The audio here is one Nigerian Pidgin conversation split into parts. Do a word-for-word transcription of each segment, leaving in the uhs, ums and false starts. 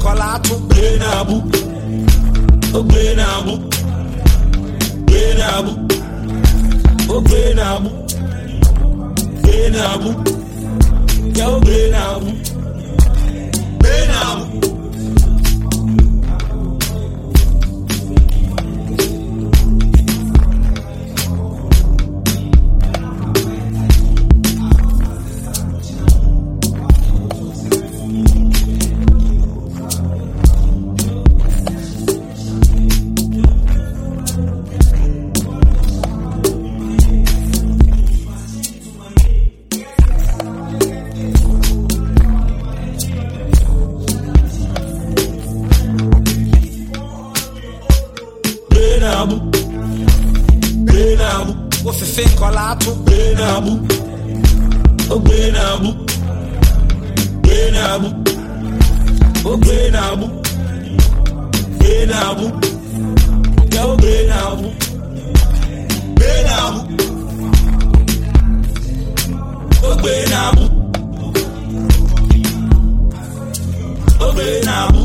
colato. Benabu, oh Benabu, Benabu, oh Benabu, Benabu, yo Benabu, Benabu. Benabu, Benabu, o fefe colato. Benabu, oh Benabu, Benabu, oh Benabu, Benabu, yo Benabu, Benabu, oh Benabu, oh Benabu,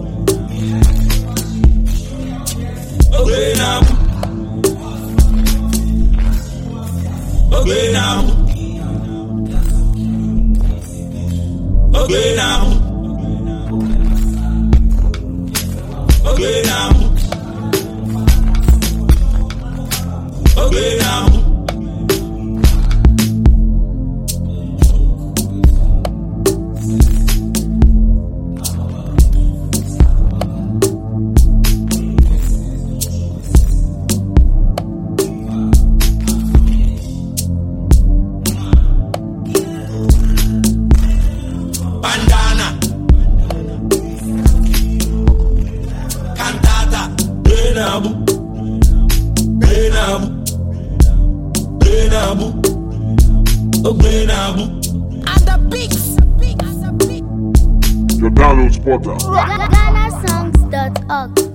oh Benabu, oh Benabu, oh Benabu, oh Benabu, oh Benabu. Bandana, cantata. Benabu, Benabu, Benabu, oh Benabu. And the beats. Your download spotter. Ghana songs dot org